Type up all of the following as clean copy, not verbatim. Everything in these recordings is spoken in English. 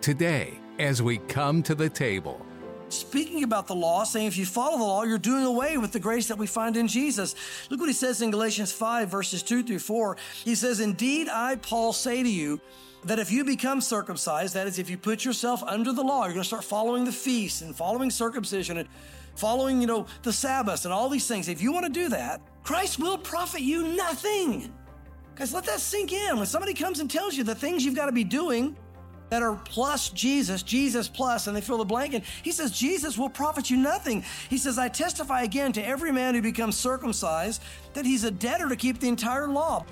today as we come to the table. Speaking about the law, saying if you follow the law, you're doing away with the grace that we find in Jesus. Look what he says in Galatians 5, verses 2 through 4. He says, "Indeed, I, Paul, say to you, that if you become circumcised, that is, if you put yourself under the law, you're going to start following the feasts and following circumcision and following, the Sabbaths and all these things. If you want to do that, Christ will profit you nothing." Guys, let that sink in. When somebody comes and tells you the things you've got to be doing that are plus Jesus, Jesus plus, and they fill the blank in, he says, Jesus will profit you nothing. He says, "I testify again to every man who becomes circumcised that he's a debtor to keep the entire law."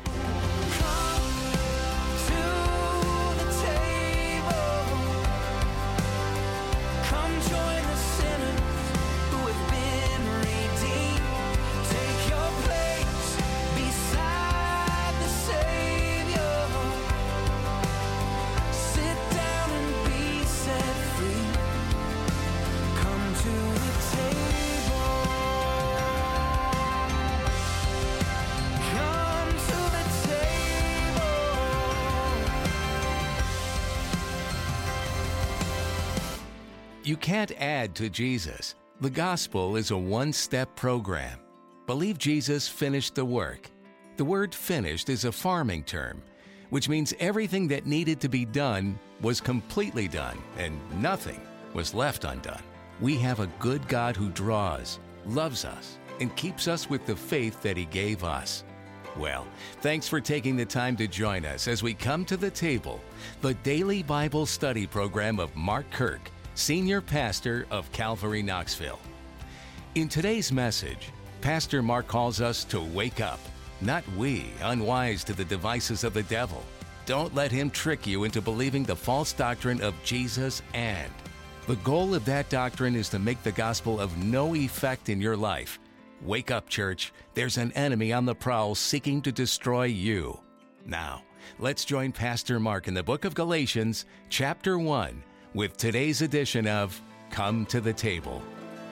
You can't add to Jesus. The gospel is a one-step program. Believe Jesus finished the work. The word finished is a farming term, which means everything that needed to be done was completely done and nothing was left undone. We have a good God who draws, loves us, and keeps us with the faith that He gave us. Well, thanks for taking the time to join us as we come to the table, the daily Bible study program of Mark Kirk, Senior Pastor of Calvary Knoxville. In today's message, Pastor Mark calls us to wake up, not we, unwise to the devices of the devil. Don't let him trick you into believing the false doctrine of Jesus and. The goal of that doctrine is to make the gospel of no effect in your life. Wake up, church. There's an enemy on the prowl seeking to destroy you. Now, let's join Pastor Mark in the book of Galatians, chapter 1, with today's edition of Come to the Table.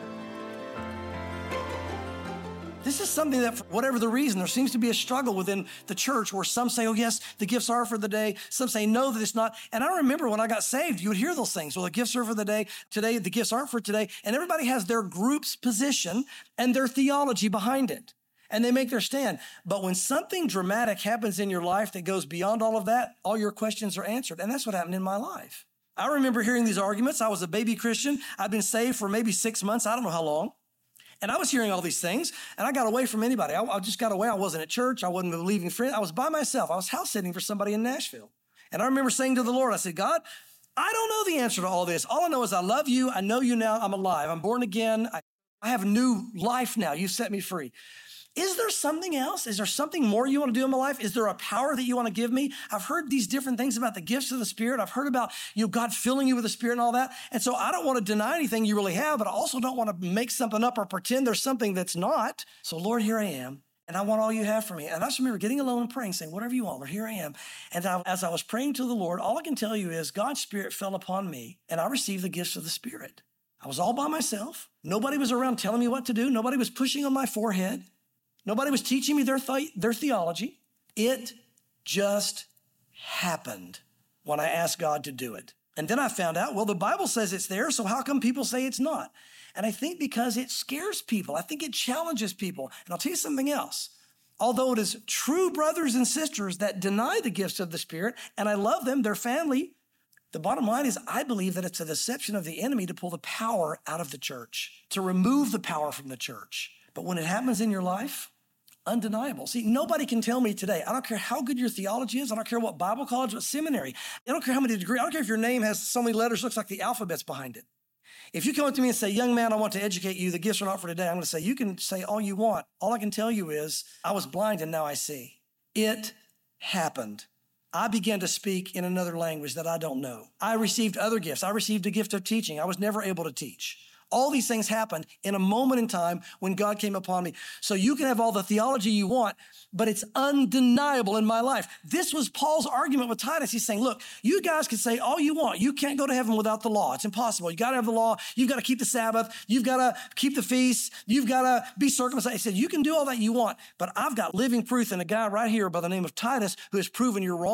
This is something that, for whatever the reason, there seems to be a struggle within the church where some say, oh yes, the gifts are for the day. Some say, no, that it's not. And I remember when I got saved, you would hear those things. Well, the gifts are for the day. Today, the gifts aren't for today. And everybody has their group's position and their theology behind it. And they make their stand. But when something dramatic happens in your life that goes beyond all of that, all your questions are answered. And that's what happened in my life. I remember hearing these arguments. I was a baby Christian. I'd been saved for maybe 6 months. I don't know how long. And I was hearing all these things, and I got away from anybody. I just got away. I wasn't at church. I wasn't believing friends. I was by myself. I was house sitting for somebody in Nashville. And I remember saying to the Lord, I said, God, I don't know the answer to all this. All I know is I love you. I know you now. I'm alive. I'm born again. I have a new life now. You've set me free. Is there something else? Is there something more you want to do in my life? Is there a power that you want to give me? I've heard these different things about the gifts of the Spirit. I've heard about, God filling you with the Spirit and all that. And so I don't want to deny anything you really have, but I also don't want to make something up or pretend there's something that's not. So Lord, here I am. And I want all you have for me. And I just remember getting alone and praying, saying, whatever you want, Lord, here I am. And as I was praying to the Lord, all I can tell you is God's Spirit fell upon me and I received the gifts of the Spirit. I was all by myself. Nobody was around telling me what to do. Nobody was pushing on my forehead. Nobody was teaching me their theology. It just happened when I asked God to do it. And then I found out, well, the Bible says it's there, so how come people say it's not? And I think because it scares people. I think it challenges people. And I'll tell you something else. Although it is true brothers and sisters that deny the gifts of the Spirit, and I love them, they're family, the bottom line is I believe that it's a deception of the enemy to pull the power out of the church, to remove the power from the church. But when it happens in your life, undeniable. See, nobody can tell me today, I don't care how good your theology is, I don't care what Bible college, what seminary, I don't care how many degrees, I don't care if your name has so many letters, looks like the alphabet's behind it. If you come up to me and say, young man, I want to educate you, the gifts are not for today, I'm going to say, you can say all you want. All I can tell you is, I was blind and now I see. It happened. I began to speak in another language that I don't know. I received other gifts. I received a gift of teaching. I was never able to teach. All these things happened in a moment in time when God came upon me. So you can have all the theology you want, but it's undeniable in my life. This was Paul's argument with Titus. He's saying, look, you guys can say all you want. You can't go to heaven without the law. It's impossible. You got to have the law. You've got to keep the Sabbath. You've got to keep the feasts. You've got to be circumcised. He said, you can do all that you want, but I've got living proof in a guy right here by the name of Titus who has proven you're wrong.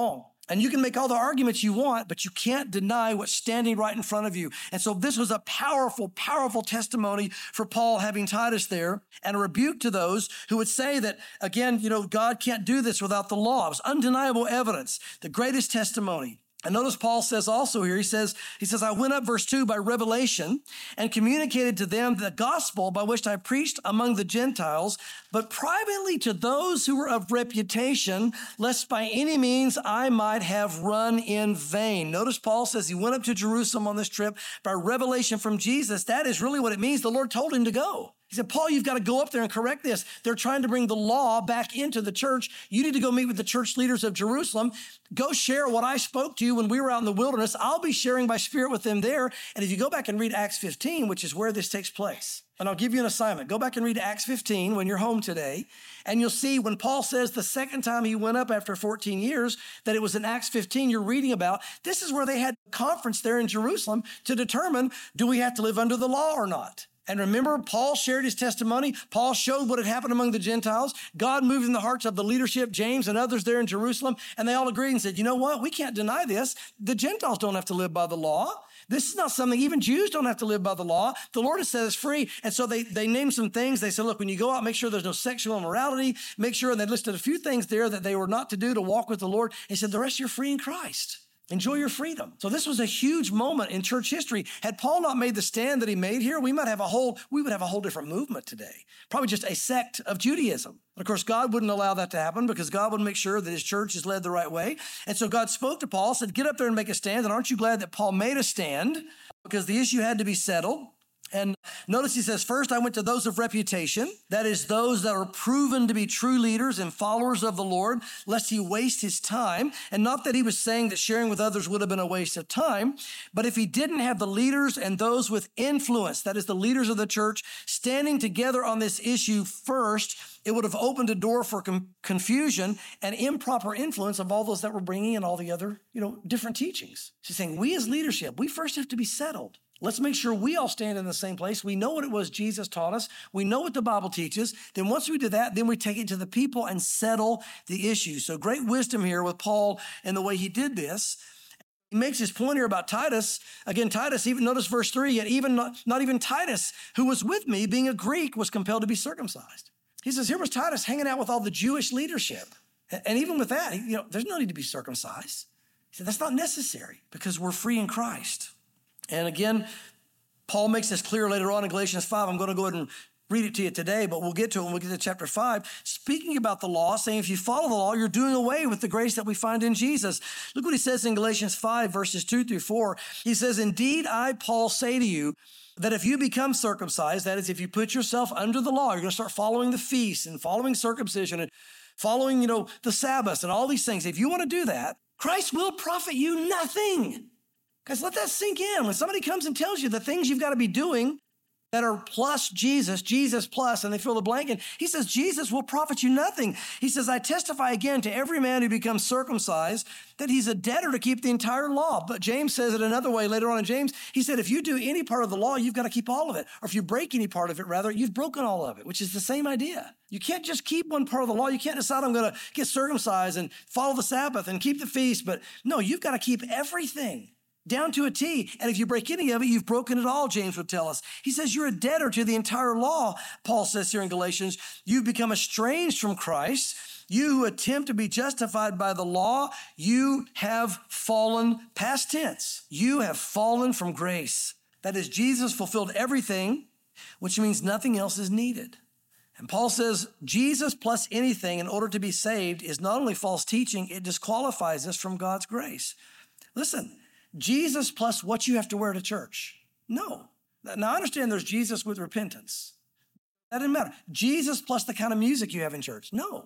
And you can make all the arguments you want, but you can't deny what's standing right in front of you. And so this was a powerful, powerful testimony for Paul having Titus there, and a rebuke to those who would say that, again, God can't do this without the law. It was undeniable evidence, the greatest testimony. And notice Paul says also here, he says, I went up, verse 2, by revelation and communicated to them the gospel by which I preached among the Gentiles, but privately to those who were of reputation, lest by any means I might have run in vain. Notice Paul says he went up to Jerusalem on this trip by revelation from Jesus. That is really what it means. The Lord told him to go. He said, Paul, you've got to go up there and correct this. They're trying to bring the law back into the church. You need to go meet with the church leaders of Jerusalem. Go share what I spoke to you when we were out in the wilderness. I'll be sharing my spirit with them there. And if you go back and read Acts 15, which is where this takes place, and I'll give you an assignment. Go back and read Acts 15 when you're home today, and you'll see when Paul says the second time he went up after 14 years, that it was in Acts 15 you're reading about. This is where they had a conference there in Jerusalem to determine, do we have to live under the law or not? And remember, Paul shared his testimony. Paul showed what had happened among the Gentiles. God moved in the hearts of the leadership, James and others there in Jerusalem, and they all agreed and said, you know what? We can't deny this. The Gentiles don't have to live by the law. This is not something, even Jews don't have to live by the law. The Lord has set us free. And so they named some things. They said, look, when you go out, make sure there's no sexual immorality. Make sure, and they listed a few things there that they were not to do to walk with the Lord. And he said, the rest you're free in Christ. Enjoy your freedom. So this was a huge moment in church history. Had Paul not made the stand that he made here, we would have a whole different movement today. Probably just a sect of Judaism. But of course, God wouldn't allow that to happen because God would make sure that his church is led the right way. And so God spoke to Paul, said, get up there and make a stand. And aren't you glad that Paul made a stand? Because the issue had to be settled. And notice he says, first, I went to those of reputation. That is, those that are proven to be true leaders and followers of the Lord, lest he waste his time. And not that he was saying that sharing with others would have been a waste of time, but if he didn't have the leaders and those with influence, that is the leaders of the church, standing together on this issue first, it would have opened a door for confusion and improper influence of all those that were bringing in all the other, different teachings. She's saying, we as leadership, we first have to be settled. Let's make sure we all stand in the same place. We know what it was Jesus taught us. We know what the Bible teaches. Then once we do that, then we take it to the people and settle the issue. So great wisdom here with Paul and the way he did this. He makes his point here about Titus. Again, Titus, even notice verse 3, yet even not even Titus, who was with me, being a Greek, was compelled to be circumcised. He says, here was Titus hanging out with all the Jewish leadership. And even with that, there's no need to be circumcised. He said, that's not necessary because we're free in Christ. And again, Paul makes this clear later on in Galatians 5. I'm going to go ahead and read it to you today, but we'll get to it when we get to chapter 5. Speaking about the law, saying if you follow the law, you're doing away with the grace that we find in Jesus. Look what he says in Galatians 5, verses 2 through 4. He says, indeed, I, Paul, say to you, that if you become circumcised, that is, if you put yourself under the law, you're going to start following the feasts and following circumcision and following, the Sabbaths and all these things. If you want to do that, Christ will profit you nothing. Guys, let that sink in. When somebody comes and tells you the things you've got to be doing that are plus Jesus plus, and they fill the blank in, he says, Jesus will profit you nothing. He says, I testify again to every man who becomes circumcised that he's a debtor to keep the entire law. But James says it another way later on in James. He said, if you do any part of the law, you've got to keep all of it. Or if you break any part of it, rather, you've broken all of it, which is the same idea. You can't just keep one part of the law. You can't decide I'm going to get circumcised and follow the Sabbath and keep the feast. But no, you've got to keep everything down to a T. And if you break any of it, you've broken it all, James would tell us. He says you're a debtor to the entire law. Paul says here in Galatians, you've become estranged from Christ. You who attempt to be justified by the law, you have fallen, past tense. You have fallen from grace. That is, Jesus fulfilled everything, which means nothing else is needed. And Paul says Jesus plus anything in order to be saved is not only false teaching, it disqualifies us from God's grace. Listen, Jesus plus what you have to wear to church. No. Now, I understand there's Jesus with repentance. That doesn't matter. Jesus plus the kind of music you have in church. No.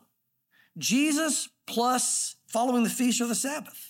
Jesus plus following the feast or the Sabbath.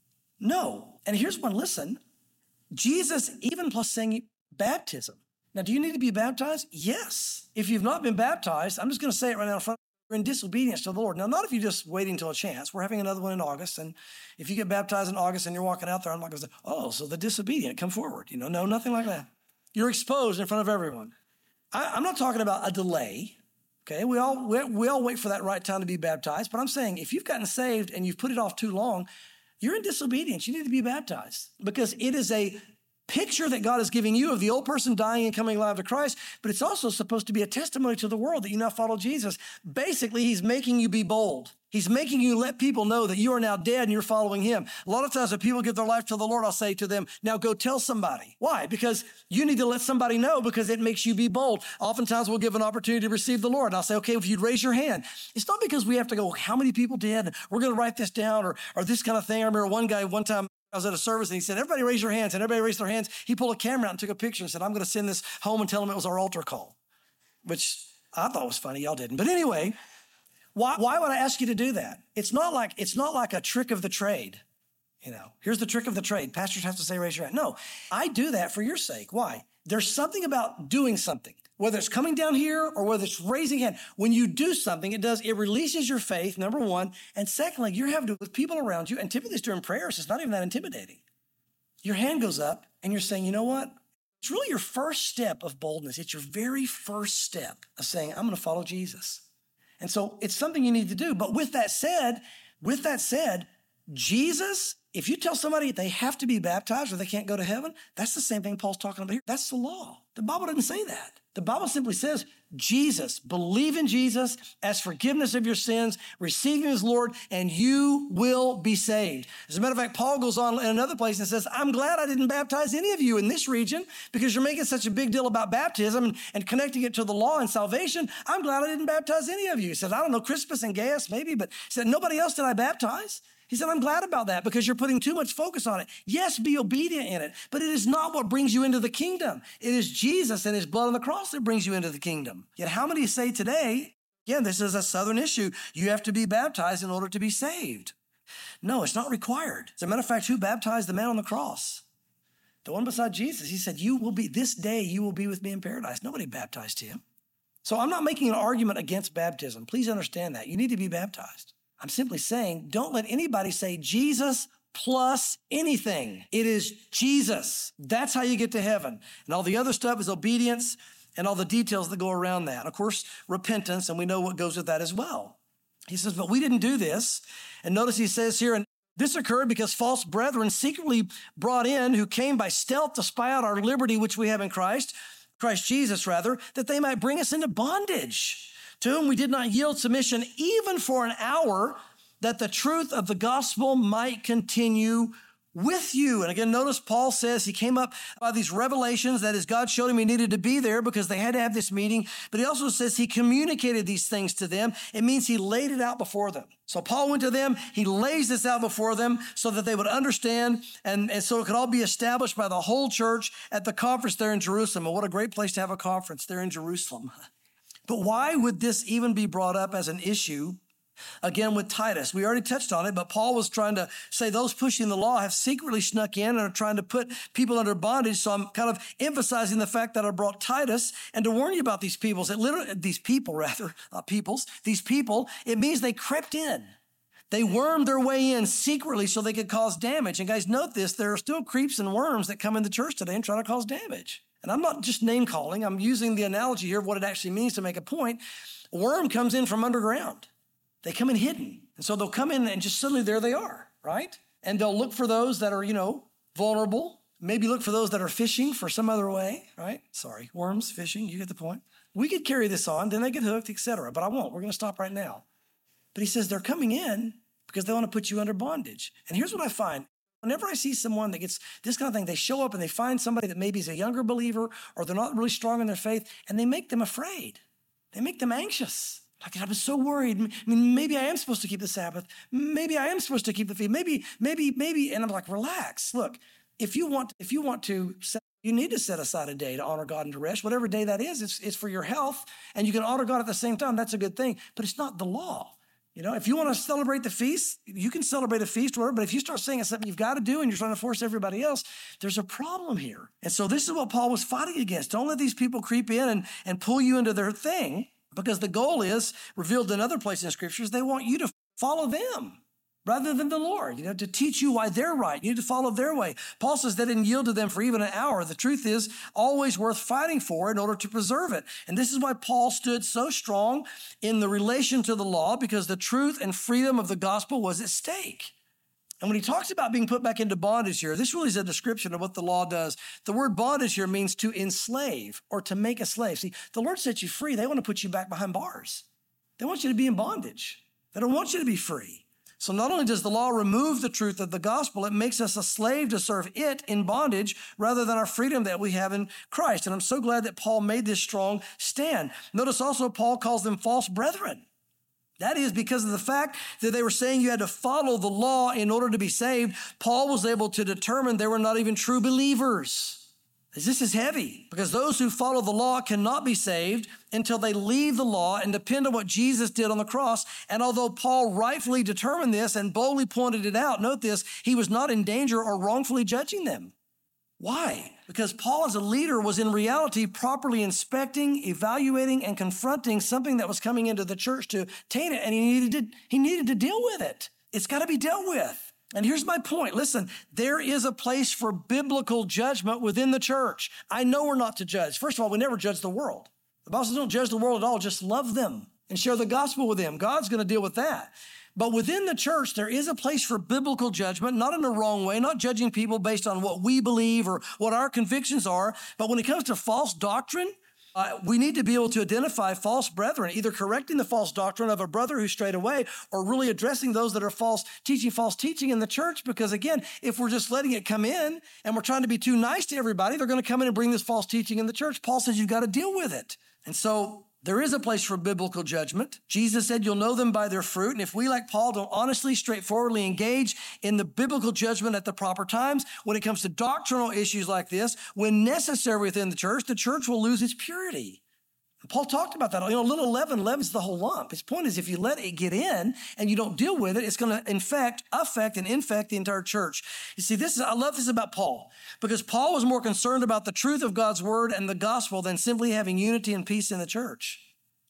No. And here's one, listen. Jesus even plus saying baptism. Now, do you need to be baptized? Yes. If you've not been baptized, I'm just going to say it right now in front of you. You're in disobedience to the Lord. Now, not if you're just waiting until a chance. We're having another one in August, and if you get baptized in August and you're walking out there, I'm not going to say, oh, so the disobedient, come forward. No, nothing like that. You're exposed in front of everyone. I'm not talking about a delay, okay? We all wait for that right time to be baptized, but I'm saying if you've gotten saved and you've put it off too long, you're in disobedience. You need to be baptized because it is a picture that God is giving you of the old person dying and coming alive to Christ, but it's also supposed to be a testimony to the world that you now follow Jesus. Basically, he's making you be bold. He's making you let people know that you are now dead and you're following him. A lot of times when people give their life to the Lord, I'll say to them, now go tell somebody. Why? Because you need to let somebody know because it makes you be bold. Oftentimes we'll give an opportunity to receive the Lord. And I'll say, okay, if you'd raise your hand. It's not because we have to go, how many people did? We're going to write this down or this kind of thing. I remember one guy one time, I was at a service and he said, everybody raise your hands. And everybody raised their hands. He pulled a camera out and took a picture and said, I'm going to send this home and tell them it was our altar call, which I thought was funny. Y'all didn't. But anyway, why would I ask you to do that? It's not like a trick of the trade. You know, here's the trick of the trade. Pastors have to say, raise your hand. No, I do that for your sake. Why? There's something about doing something, whether it's coming down here or whether it's raising hand. When you do something, it releases your faith, number one. And secondly, you're having to with people around you. And typically it's during prayers. It's not even that intimidating. Your hand goes up and you're saying, you know what? It's really your first step of boldness. It's your very first step of saying, I'm going to follow Jesus. And so it's something you need to do. But with that said, Jesus, if you tell somebody they have to be baptized or they can't go to heaven, that's the same thing Paul's talking about here. That's the law. The Bible doesn't say that. The Bible simply says, Jesus, believe in Jesus, ask forgiveness of your sins, receive him as Lord, and you will be saved. As a matter of fact, Paul goes on in another place and says, I'm glad I didn't baptize any of you in this region because you're making such a big deal about baptism and connecting it to the law and salvation. I'm glad I didn't baptize any of you. He said, I don't know, Crispus and Gaius maybe, but he said, nobody else did I baptize. He said, I'm glad about that because you're putting too much focus on it. Yes, be obedient in it, but it is not what brings you into the kingdom. It is Jesus and his blood on the cross that brings you into the kingdom. Yet how many say today, again, this is a Southern issue, you have to be baptized in order to be saved? No, it's not required. As a matter of fact, who baptized the man on the cross? The one beside Jesus. He said, this day you will be with me in paradise. Nobody baptized him. So I'm not making an argument against baptism. Please understand that. You need to be baptized. I'm simply saying, don't let anybody say Jesus plus anything. It is Jesus. That's how you get to heaven. And all the other stuff is obedience and all the details that go around that. Of course, repentance, and we know what goes with that as well. He says, but we didn't do this. And notice he says here, and this occurred because false brethren secretly brought in who came by stealth to spy out our liberty, which we have in Christ Jesus rather, that they might bring us into bondage, to whom we did not yield submission even for an hour, that the truth of the gospel might continue with you. And again, notice Paul says he came up by these revelations. That is, God showed him he needed to be there because they had to have this meeting. But he also says he communicated these things to them. It means he laid it out before them. So Paul went to them. He lays this out before them so that they would understand and so it could all be established by the whole church at the conference there in Jerusalem. And what a great place to have a conference there in Jerusalem. But why would this even be brought up as an issue? Again, with Titus, we already touched on it, but Paul was trying to say those pushing the law have secretly snuck in and are trying to put people under bondage. So I'm kind of emphasizing the fact that I brought Titus and to warn you about these people. These people, it means they crept in. They wormed their way in secretly so they could cause damage. And guys, note this, there are still creeps and worms that come into church today and try to cause damage. And I'm not just name calling. I'm using the analogy here of what it actually means to make a point. A worm comes in from underground. They come in hidden. And so they'll come in and just suddenly there they are, right? And they'll look for those that are, vulnerable. Maybe look for those that are fishing for some other way, right? Sorry, worms, fishing, you get the point. We could carry this on, then they get hooked, etc. But I won't. We're going to stop right now. But he says they're coming in because they want to put you under bondage. And here's what I find. Whenever I see someone that gets this kind of thing, they show up and they find somebody that maybe is a younger believer or they're not really strong in their faith, and they make them afraid. They make them anxious. Like, I was so worried. I mean, maybe I am supposed to keep the Sabbath. Maybe I am supposed to keep the feast. Maybe. And I'm like, relax. Look, if you want to, you need to set aside a day to honor God and to rest. Whatever day that is, it's for your health, and you can honor God at the same time. That's a good thing. But it's not the law. If you want to celebrate the feast, you can celebrate a feast, whatever. But if you start saying it's something you've got to do and you're trying to force everybody else, there's a problem here. And so this is what Paul was fighting against. Don't let these people creep in and pull you into their thing, because the goal is, revealed in other places in scriptures, they want you to follow them rather than the Lord, to teach you why they're right. You need to follow their way. Paul says they didn't yield to them for even an hour. The truth is always worth fighting for in order to preserve it. And this is why Paul stood so strong in the relation to the law, because the truth and freedom of the gospel was at stake. And when he talks about being put back into bondage here, this really is a description of what the law does. The word bondage here means to enslave or to make a slave. See, the Lord set you free. They want to put you back behind bars. They want you to be in bondage. They don't want you to be free. So not only does the law remove the truth of the gospel, it makes us a slave to serve it in bondage rather than our freedom that we have in Christ. And I'm so glad that Paul made this strong stand. Notice also Paul calls them false brethren. That is because of the fact that they were saying you had to follow the law in order to be saved. Paul was able to determine they were not even true believers. This is heavy because those who follow the law cannot be saved until they leave the law and depend on what Jesus did on the cross. And although Paul rightfully determined this and boldly pointed it out, note this, he was not in danger or wrongfully judging them. Why? Because Paul as a leader was in reality properly inspecting, evaluating, and confronting something that was coming into the church to taint it, and he needed to deal with it. It's got to be dealt with. And here's my point. Listen, there is a place for biblical judgment within the church. I know we're not to judge. First of all, we never judge the world. The Bible says don't judge the world at all. Just love them and share the gospel with them. God's going to deal with that. But within the church, there is a place for biblical judgment, not in a wrong way, not judging people based on what we believe or what our convictions are. But when it comes to false doctrine, we need to be able to identify false brethren, either correcting the false doctrine of a brother who strayed away or really addressing those that are false teaching in the church. Because again, if we're just letting it come in and we're trying to be too nice to everybody, they're going to come in and bring this false teaching in the church. Paul says you've got to deal with it. And so there is a place for biblical judgment. Jesus said, you'll know them by their fruit. And if we, like Paul, don't honestly, straightforwardly engage in the biblical judgment at the proper times, when it comes to doctrinal issues like this, when necessary within the church will lose its purity. And Paul talked about that. Little leaven leavens the whole lump. His point is, if you let it get in and you don't deal with it, it's going to affect and infect the entire church. You see, I love this about Paul, because Paul was more concerned about the truth of God's word and the gospel than simply having unity and peace in the church.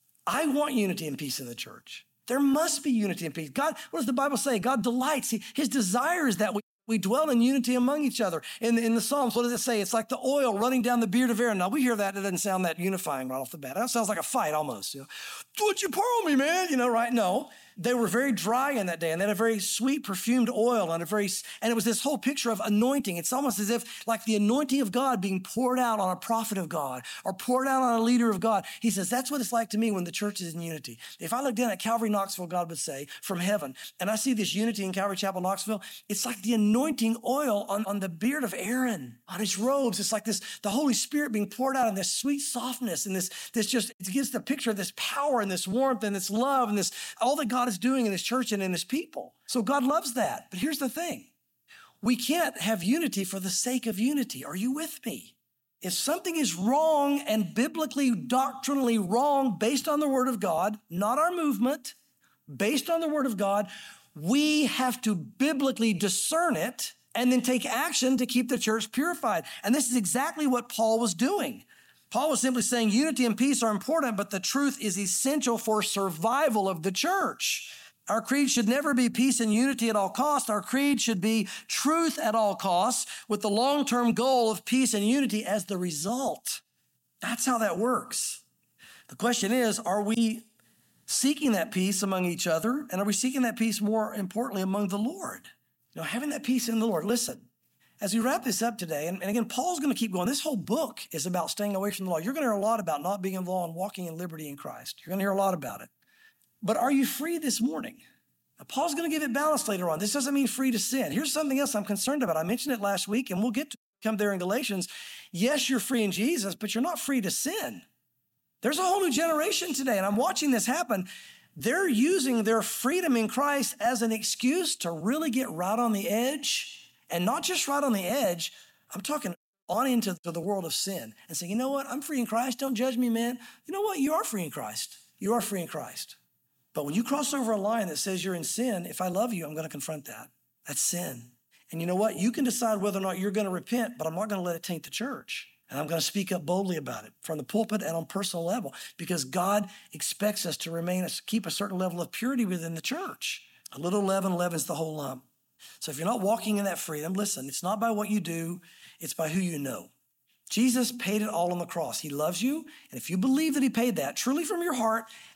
I want unity and peace in the church. There must be unity and peace. God, what does the Bible say? God delights. His desire is that we dwell in unity among each other. In the Psalms, what does it say? It's like the oil running down the beard of Aaron. Now, we hear that. It doesn't sound that unifying right off the bat. That sounds like a fight almost. Would you pour on me, man? Right? No. They were very dry in that day, and they had a very sweet perfumed oil and it was this whole picture of anointing. It's almost as if like the anointing of God being poured out on a prophet of God or poured out on a leader of God. He says, that's what it's like to me when the church is in unity. If I look down at Calvary Knoxville, God would say, from heaven, and I see this unity in Calvary Chapel Knoxville, it's like the anointing oil on the beard of Aaron, on his robes. It's like this, the Holy Spirit being poured out in this sweet softness and this just, it gives the picture of this power and this warmth and this love and this, all that God is doing in his church and in his people. So God loves that. But here's the thing. We can't have unity for the sake of unity. Are you with me? If something is wrong and biblically, doctrinally wrong based on the word of God, not our movement, based on the word of God, we have to biblically discern it and then take action to keep the church purified. And this is exactly what Paul was doing. Paul was simply saying unity and peace are important, but the truth is essential for survival of the church. Our creed should never be peace and unity at all costs. Our creed should be truth at all costs with the long-term goal of peace and unity as the result. That's how that works. The question is, are we seeking that peace among each other? And are we seeking that peace more importantly among the Lord? Having that peace in the Lord. Listen. As we wrap this up today, and again, Paul's going to keep going. This whole book is about staying away from the law. You're going to hear a lot about not being in the law and walking in liberty in Christ. You're going to hear a lot about it. But are you free this morning? Now, Paul's going to give it balance later on. This doesn't mean free to sin. Here's something else I'm concerned about. I mentioned it last week, and we'll come there in Galatians. Yes, you're free in Jesus, but you're not free to sin. There's a whole new generation today, and I'm watching this happen. They're using their freedom in Christ as an excuse to really get right on the edge. And not just right on the edge, I'm talking on into the world of sin and say, you know what? I'm free in Christ. Don't judge me, man. You know what? You are free in Christ. You are free in Christ. But when you cross over a line that says you're in sin, if I love you, I'm going to confront that. That's sin. And you know what? You can decide whether or not you're going to repent, but I'm not going to let it taint the church. And I'm going to speak up boldly about it from the pulpit and on personal level because God expects us to keep a certain level of purity within the church. A little leaven leavens the whole lump. So if you're not walking in that freedom, listen, it's not by what you do, it's by who you know. Jesus paid it all on the cross. He loves you, and if you believe that he paid that truly from your heart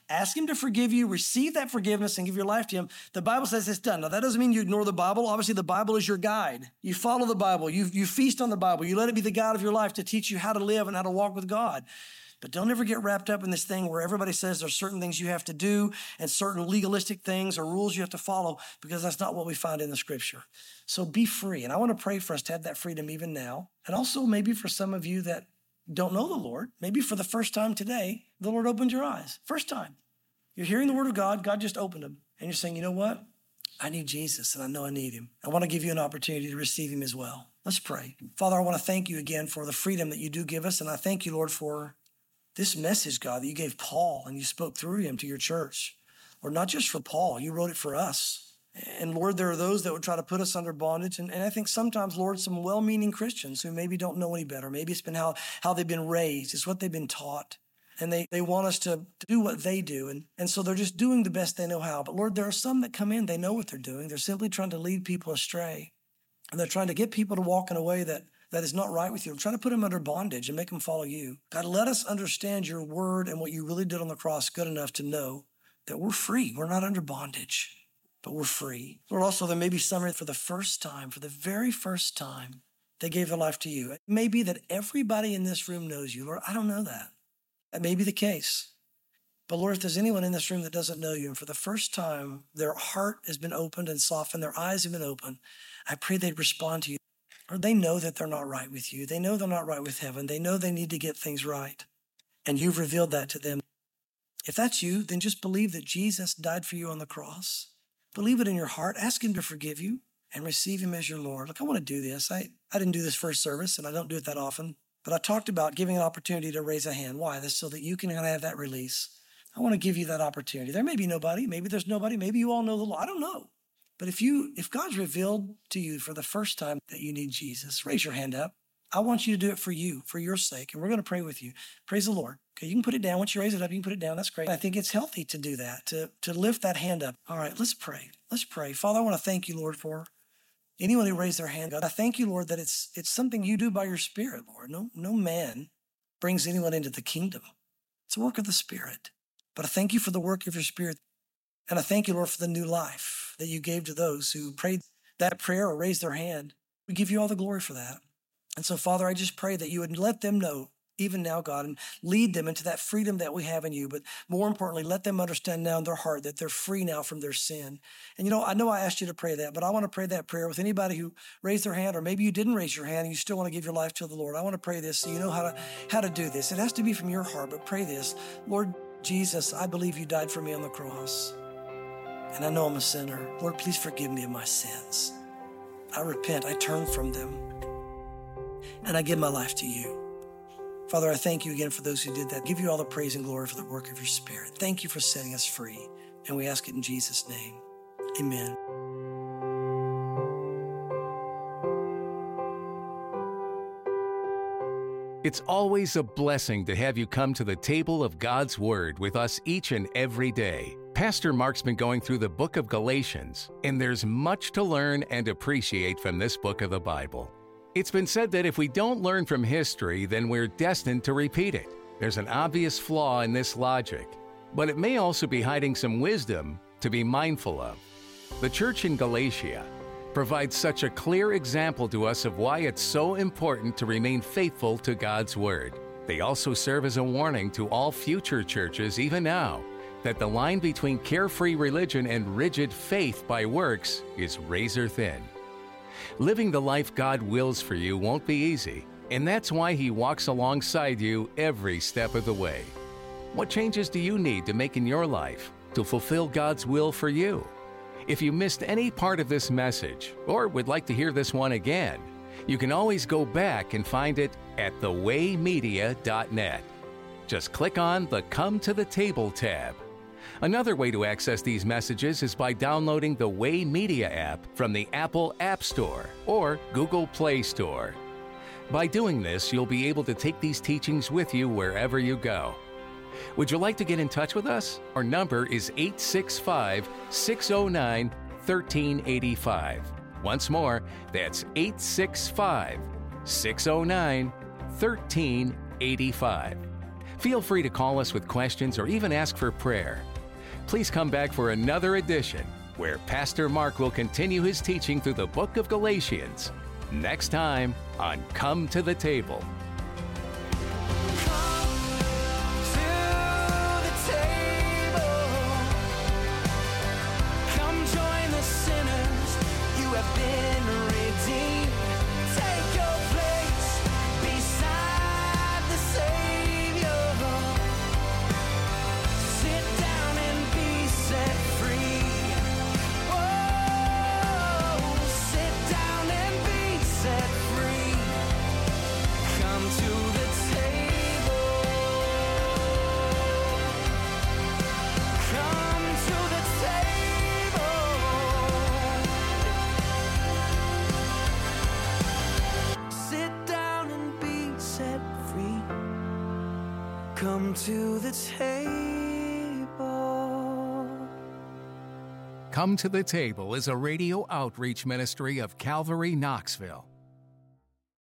ask him to forgive you, receive that forgiveness, and give your life to him, the Bible says it's done. Now, that doesn't mean you ignore the Bible. Obviously, the Bible is your guide. You follow the Bible. You feast on the Bible. You let it be the guide of your life to teach you how to live and how to walk with God. But don't ever get wrapped up in this thing where everybody says there's certain things you have to do and certain legalistic things or rules you have to follow, because that's not what we find in the Scripture. So be free. And I want to pray for us to have that freedom even now. And also maybe for some of you that don't know the Lord, maybe for the first time today, the Lord opened your eyes. First time. You're hearing the word of God. God just opened them. And you're saying, you know what? I need Jesus, and I know I need him. I want to give you an opportunity to receive him as well. Let's pray. Father, I want to thank you again for the freedom that you do give us. And I thank you, Lord, for this message, God, that you gave Paul and you spoke through him to your church. Lord, not just for Paul, you wrote it for us. And Lord, there are those that would try to put us under bondage. And I think sometimes, Lord, some well-meaning Christians who maybe don't know any better, maybe it's been how they've been raised, it's what they've been taught. And they want us to do what they do. And so they're just doing the best they know how. But Lord, there are some that come in, they know what they're doing. They're simply trying to lead people astray. And they're trying to get people to walk in a way that is not right with you. I'm trying to put them under bondage and make them follow you. God, let us understand your word and what you really did on the cross good enough to know that we're free. We're not under bondage, but we're free. Lord, also there may be some for the first time, for the very first time, they gave their life to you. It may be that everybody in this room knows you. Lord, I don't know that. That may be the case. But Lord, if there's anyone in this room that doesn't know you, and for the first time, their heart has been opened and softened, their eyes have been opened, I pray they'd respond to you. Or they know that they're not right with you. They know they're not right with heaven. They know they need to get things right. And you've revealed that to them. If that's you, then just believe that Jesus died for you on the cross. Believe it in your heart. Ask him to forgive you and receive him as your Lord. Look, I want to do this. I didn't do this first service, and I don't do it that often. But I talked about giving an opportunity to raise a hand. Why? That's so that you can have that release. I want to give you that opportunity. There may be nobody. Maybe there's nobody. Maybe you all know the Lord. I don't know. But if God's revealed to you for the first time that you need Jesus, raise your hand up. I want you to do it for you, for your sake, and we're going to pray with you. Praise the Lord. Okay, you can put it down. Once you raise it up, you can put it down. That's great. I think it's healthy to do that, to lift that hand up. All right, let's pray. Let's pray. Father, I want to thank you, Lord, for anyone who raised their hand. God, I thank you, Lord, that it's something you do by your Spirit, Lord. No man brings anyone into the kingdom. It's a work of the Spirit. But I thank you for the work of your Spirit. And I thank you, Lord, for the new life that you gave to those who prayed that prayer or raised their hand. We give you all the glory for that. And so, Father, I just pray that you would let them know, even now, God, and lead them into that freedom that we have in you. But more importantly, let them understand now in their heart that they're free now from their sin. And, I know I asked you to pray that, but I want to pray that prayer with anybody who raised their hand, or maybe you didn't raise your hand and you still want to give your life to the Lord. I want to pray this so you know how to do this. It has to be from your heart, but pray this. Lord Jesus, I believe you died for me on the cross. And I know I'm a sinner. Lord, please forgive me of my sins. I repent. I turn from them. And I give my life to you. Father, I thank you again for those who did that. Give you all the praise and glory for the work of your Spirit. Thank you for setting us free. And we ask it in Jesus' name. Amen. It's always a blessing to have you come to the table of God's Word with us each and every day. Pastor Mark's been going through the book of Galatians, and there's much to learn and appreciate from this book of the Bible. It's been said that if we don't learn from history, then we're destined to repeat it. There's an obvious flaw in this logic, but it may also be hiding some wisdom to be mindful of. The church in Galatia provides such a clear example to us of why it's so important to remain faithful to God's Word. They also serve as a warning to all future churches, even now, that the line between carefree religion and rigid faith by works is razor thin. Living the life God wills for you won't be easy, and that's why He walks alongside you every step of the way. What changes do you need to make in your life to fulfill God's will for you? If you missed any part of this message or would like to hear this one again, you can always go back and find it at thewaymedia.net. Just click on the Come to the Table tab. Another way to access these messages is by downloading the Way Media app from the Apple App Store or Google Play Store. By doing this, you'll be able to take these teachings with you wherever you go. Would you like to get in touch with us? Our number is 865-609-1385. Once more, that's 865-609-1385. Feel free to call us with questions or even ask for prayer. Please come back for another edition where Pastor Mark will continue his teaching through the book of Galatians. Next time on Come to the Table. Come to the table. Come to the Table is a radio outreach ministry of Calvary Knoxville.